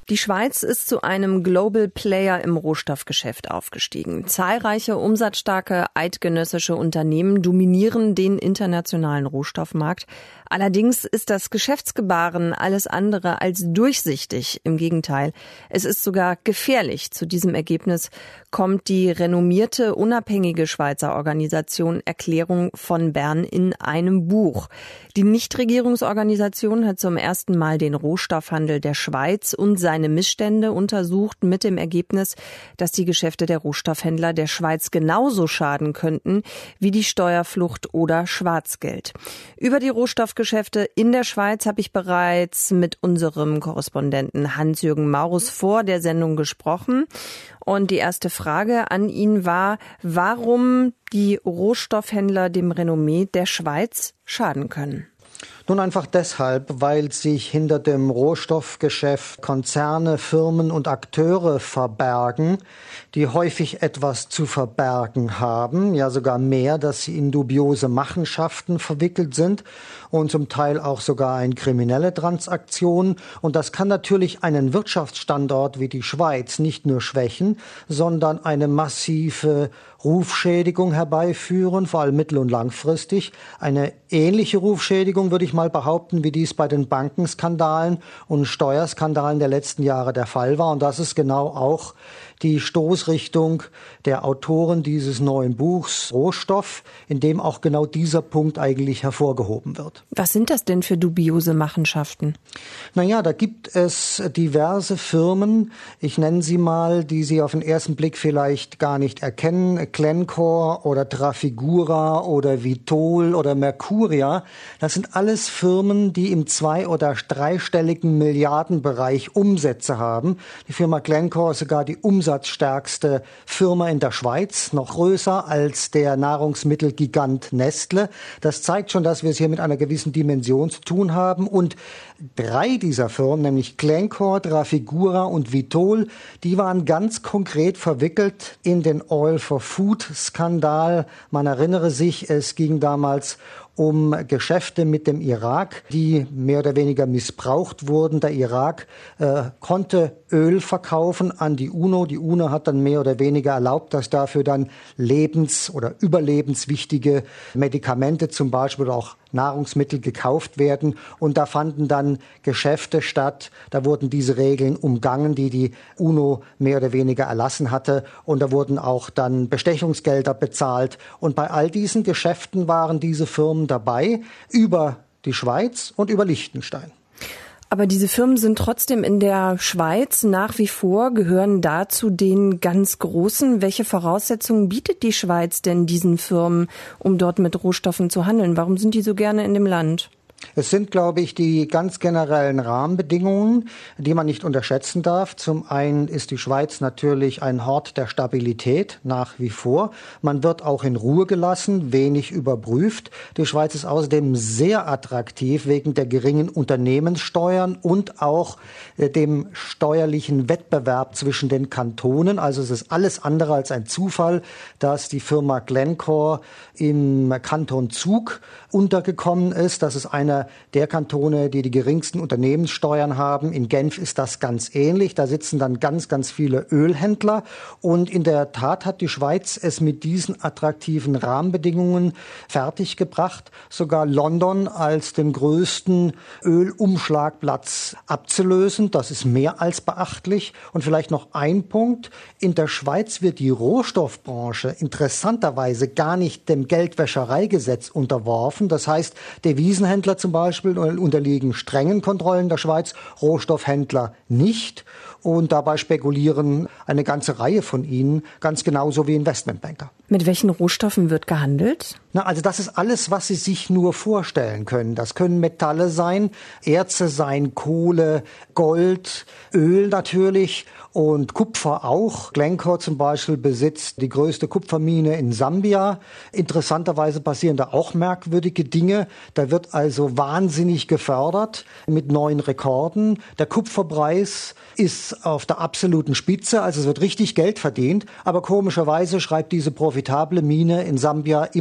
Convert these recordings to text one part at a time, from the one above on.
Die Schweiz ist zu einem Global Player im Rohstoffgeschäft aufgestiegen. Zahlreiche umsatzstarke eidgenössische Unternehmen dominieren den internationalen Rohstoffmarkt. Allerdings ist das Geschäftsgebaren alles andere als durchsichtig. Im Gegenteil, es ist sogar gefährlich. Zu diesem Ergebnis kommt die renommierte unabhängige Schweizer Organisation Erklärung von Bern in einem Buch. Die Nichtregierungsorganisation hat zum ersten Mal den Rohstoffhandel der Schweiz und seine Missstände untersucht, mit dem Ergebnis, dass die Geschäfte der Rohstoffhändler der Schweiz genauso schaden könnten wie die Steuerflucht oder Schwarzgeld. Über die Rohstoffgeschäfte in der Schweiz habe ich bereits mit unserem Korrespondenten Hans-Jürgen Maurus vor der Sendung gesprochen. Und die erste Frage an ihn war, warum die Rohstoffhändler dem Renommee der Schweiz schaden können. Nun einfach deshalb, weil sich hinter dem Rohstoffgeschäft Konzerne, Firmen und Akteure verbergen, die häufig etwas zu verbergen haben, ja sogar mehr, dass sie in dubiose Machenschaften verwickelt sind und zum Teil auch sogar in kriminelle Transaktionen. Und das kann natürlich einen Wirtschaftsstandort wie die Schweiz nicht nur schwächen, sondern eine massive Rufschädigung herbeiführen, vor allem mittel- und langfristig. Eine ähnliche Rufschädigung, würde ich mal behaupten, wie dies bei den Bankenskandalen und Steuerskandalen der letzten Jahre der Fall war. Und das ist genau auch die Stoßrichtung der Autoren dieses neuen Buchs Rohstoff, in dem auch genau dieser Punkt eigentlich hervorgehoben wird. Was sind das denn für dubiose Machenschaften? Naja, da gibt es diverse Firmen, ich nenne sie mal, die Sie auf den ersten Blick vielleicht gar nicht erkennen, Glencore oder Trafigura oder Vitol oder Mercuria. Das sind alles Firmen, die im 2- oder 3-stelligen Milliardenbereich Umsätze haben. Die Firma Glencore ist sogar die umsatzstärkste Firma in der Schweiz, noch größer als der Nahrungsmittelgigant Nestle. Das zeigt schon, dass wir es hier mit einer gewissen Dimension zu tun haben. Und 3 dieser Firmen, nämlich Glencore, Trafigura und Vitol, die waren ganz konkret verwickelt in den Oil-for-Food-Skandal. Man erinnere sich, es ging damals um Geschäfte mit dem Irak, die mehr oder weniger missbraucht wurden. Der Irak konnte Öl verkaufen an die UNO. Die UNO hat dann mehr oder weniger erlaubt, dass dafür dann lebens- oder überlebenswichtige Medikamente zum Beispiel oder auch Nahrungsmittel gekauft werden. Und da fanden dann Geschäfte statt. Da wurden diese Regeln umgangen, die die UNO mehr oder weniger erlassen hatte. Und da wurden auch dann Bestechungsgelder bezahlt. Und bei all diesen Geschäften waren diese Firmen dabei, über die Schweiz und über Liechtenstein. Aber diese Firmen sind trotzdem in der Schweiz nach wie vor, gehören dazu den ganz Großen. Welche Voraussetzungen bietet die Schweiz denn diesen Firmen, um dort mit Rohstoffen zu handeln? Warum sind die so gerne in dem Land? Es sind, glaube ich, die ganz generellen Rahmenbedingungen, die man nicht unterschätzen darf. Zum einen ist die Schweiz natürlich ein Hort der Stabilität, nach wie vor. Man wird auch in Ruhe gelassen, wenig überprüft. Die Schweiz ist außerdem sehr attraktiv wegen der geringen Unternehmenssteuern und auch dem steuerlichen Wettbewerb zwischen den Kantonen. Also es ist alles andere als ein Zufall, dass die Firma Glencore im Kanton Zug untergekommen ist. Das ist einer der Kantone, die die geringsten Unternehmenssteuern haben. In Genf ist das ganz ähnlich. Da sitzen dann ganz, ganz viele Ölhändler. Und in der Tat hat die Schweiz es mit diesen attraktiven Rahmenbedingungen fertiggebracht, sogar London als den größten Ölumschlagplatz abzulösen. Das ist mehr als beachtlich. Und vielleicht noch ein Punkt. In der Schweiz wird die Rohstoffbranche interessanterweise gar nicht dem Geldwäschereigesetz unterworfen. Das heißt, Devisenhändler zum Beispiel unterliegen strengen Kontrollen der Schweiz, Rohstoffhändler nicht. Und dabei spekulieren eine ganze Reihe von ihnen, ganz genauso wie Investmentbanker. Mit welchen Rohstoffen wird gehandelt? Also das ist alles, was Sie sich nur vorstellen können. Das können Metalle sein, Erze sein, Kohle, Gold, Öl natürlich und Kupfer auch. Glencore zum Beispiel besitzt die größte Kupfermine in Sambia. Interessanterweise passieren da auch merkwürdige Dinge. Da wird also wahnsinnig gefördert mit neuen Rekorden. Der Kupferpreis ist auf der absoluten Spitze, also es wird richtig Geld verdient. Aber komischerweise schreibt diese profitable Mine in Sambia immer nur Verluste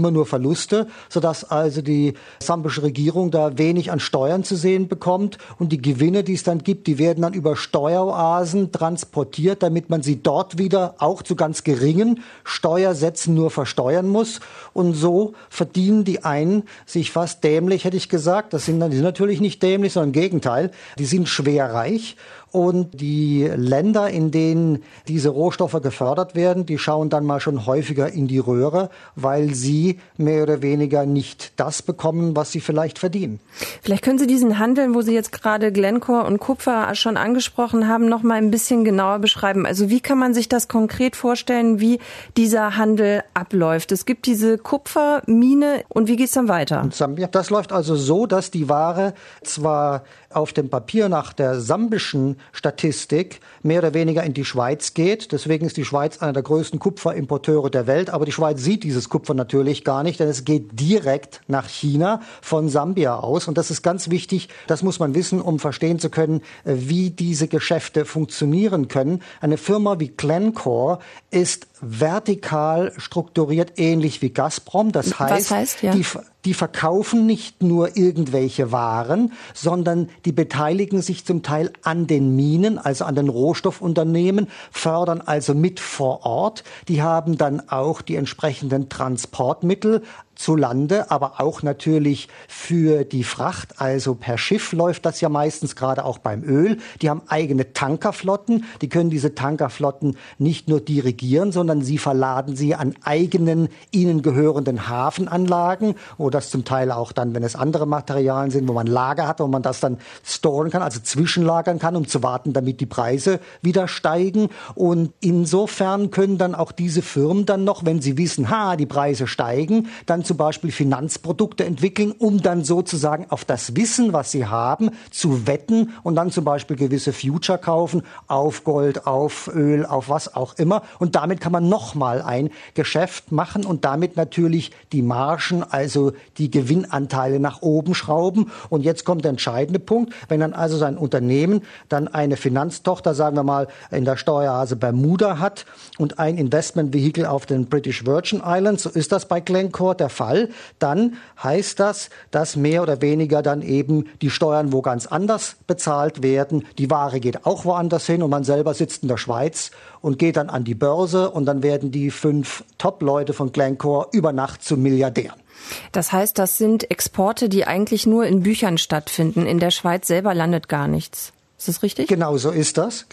Verluste, sodass also die sambische Regierung da wenig an Steuern zu sehen bekommt. Und die Gewinne, die es dann gibt, die werden dann über Steueroasen transportiert, damit man sie dort wieder auch zu ganz geringen Steuersätzen nur versteuern muss. Und so verdienen die einen sich fast dämlich, hätte ich gesagt. Die sind natürlich nicht dämlich, sondern im Gegenteil. Die sind schwer reich. Und die Länder, in denen diese Rohstoffe gefördert werden, die schauen dann mal schon häufiger in die Röhre, weil sie mehr oder weniger nicht das bekommen, was sie vielleicht verdienen. Vielleicht können Sie diesen Handel, wo Sie jetzt gerade Glencore und Kupfer schon angesprochen haben, noch mal ein bisschen genauer beschreiben. Also wie kann man sich das konkret vorstellen, wie dieser Handel abläuft? Es gibt diese Kupfermine und wie geht's dann weiter? Das läuft also so, dass die Ware zwar auf dem Papier nach der sambischen Statistik mehr oder weniger in die Schweiz geht. Deswegen ist die Schweiz einer der größten Kupferimporteure der Welt. Aber die Schweiz sieht dieses Kupfer natürlich gar nicht, denn es geht direkt nach China von Sambia aus. Und das ist ganz wichtig. Das muss man wissen, um verstehen zu können, wie diese Geschäfte funktionieren können. Eine Firma wie Glencore ist vertikal strukturiert, ähnlich wie Gazprom. Das heißt, ja? Die verkaufen nicht nur irgendwelche Waren, sondern die beteiligen sich zum Teil an den Minen, also an den Rohstoffunternehmen, fördern also mit vor Ort. Die haben dann auch die entsprechenden Transportmittel zu Lande, aber auch natürlich für die Fracht, also per Schiff läuft das ja meistens, gerade auch beim Öl. Die haben eigene Tankerflotten, die können diese Tankerflotten nicht nur dirigieren, sondern sie verladen sie an eigenen, ihnen gehörenden Hafenanlagen, wo das zum Teil auch dann, wenn es andere Materialien sind, wo man Lager hat, wo man das dann storen kann, also zwischenlagern kann, um zu warten, damit die Preise wieder steigen. Und insofern können dann auch diese Firmen dann noch, wenn sie wissen, die Preise steigen, dann zum Beispiel Finanzprodukte entwickeln, um dann sozusagen auf das Wissen, was sie haben, zu wetten und dann zum Beispiel gewisse Future kaufen, auf Gold, auf Öl, auf was auch immer. Und damit kann man nochmal ein Geschäft machen und damit natürlich die Margen, also die Gewinnanteile nach oben schrauben. Und jetzt kommt der entscheidende Punkt. Wenn dann also sein Unternehmen dann eine Finanztochter, sagen wir mal, in der Steueroase Bermuda hat und ein Investmentvehikel auf den British Virgin Islands, so ist das bei Glencore der Fall, dann heißt das, dass mehr oder weniger dann eben die Steuern wo ganz anders bezahlt werden. Die Ware geht auch woanders hin und man selber sitzt in der Schweiz und geht dann an die Börse und dann werden die 5 Top-Leute von Glencore über Nacht zu Milliardären. Das heißt, das sind Exporte, die eigentlich nur in Büchern stattfinden. In der Schweiz selber landet gar nichts. Ist das richtig? Genau so ist das.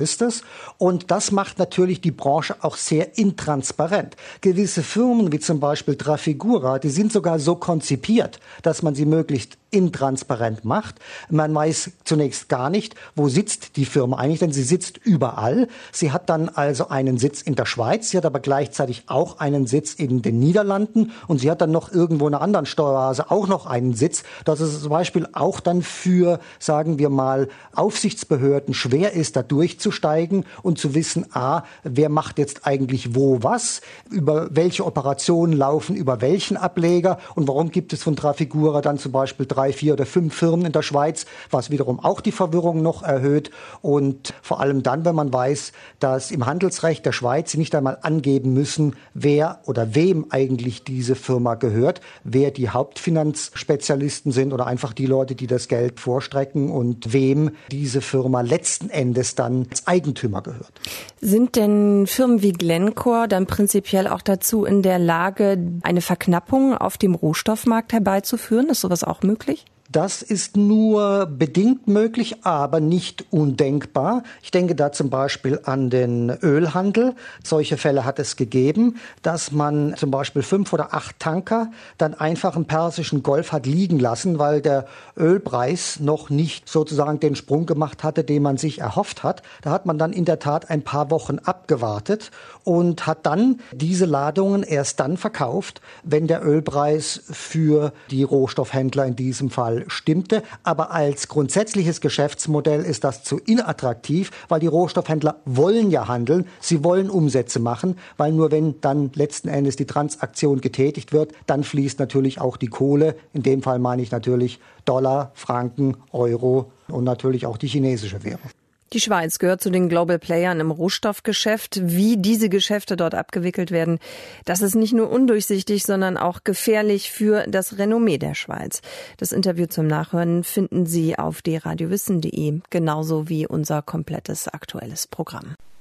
Und das macht natürlich die Branche auch sehr intransparent. Gewisse Firmen, wie zum Beispiel Trafigura, die sind sogar so konzipiert, dass man sie möglichst intransparent macht. Man weiß zunächst gar nicht, wo sitzt die Firma eigentlich, denn sie sitzt überall. Sie hat dann also einen Sitz in der Schweiz, sie hat aber gleichzeitig auch einen Sitz in den Niederlanden und sie hat dann noch irgendwo in einer anderen Steueroase auch noch einen Sitz, dass es zum Beispiel auch dann für, sagen wir mal, Aufsichtsbehörden schwer ist, da durchzusteigen und zu wissen, wer macht jetzt eigentlich wo was, über welche Operationen laufen über welchen Ableger und warum gibt es von Trafigura dann zum Beispiel 3, 4 oder 5 Firmen in der Schweiz, was wiederum auch die Verwirrung noch erhöht. Und vor allem dann, wenn man weiß, dass im Handelsrecht der Schweiz nicht einmal angeben müssen, wer oder wem eigentlich diese Firma gehört, wer die Hauptfinanzspezialisten sind oder einfach die Leute, die das Geld vorstrecken und wem diese Firma letzten Endes dann als Eigentümer gehört. Sind denn Firmen wie Glencore dann prinzipiell auch dazu in der Lage, eine Verknappung auf dem Rohstoffmarkt herbeizuführen? Ist sowas auch möglich? Das ist nur bedingt möglich, aber nicht undenkbar. Ich denke da zum Beispiel an den Ölhandel. Solche Fälle hat es gegeben, dass man zum Beispiel 5 oder 8 Tanker dann einfach im Persischen Golf hat liegen lassen, weil der Ölpreis noch nicht sozusagen den Sprung gemacht hatte, den man sich erhofft hat. Da hat man dann in der Tat ein paar Wochen abgewartet und hat dann diese Ladungen erst dann verkauft, wenn der Ölpreis für die Rohstoffhändler in diesem Fall stimmte. Aber als grundsätzliches Geschäftsmodell ist das zu inattraktiv, weil die Rohstoffhändler wollen ja handeln, sie wollen Umsätze machen, weil nur wenn dann letzten Endes die Transaktion getätigt wird, dann fließt natürlich auch die Kohle. In dem Fall meine ich natürlich Dollar, Franken, Euro und natürlich auch die chinesische Währung. Die Schweiz gehört zu den Global Playern im Rohstoffgeschäft. Wie diese Geschäfte dort abgewickelt werden, das ist nicht nur undurchsichtig, sondern auch gefährlich für das Renommee der Schweiz. Das Interview zum Nachhören finden Sie auf drradiowissen.de, genauso wie unser komplettes aktuelles Programm.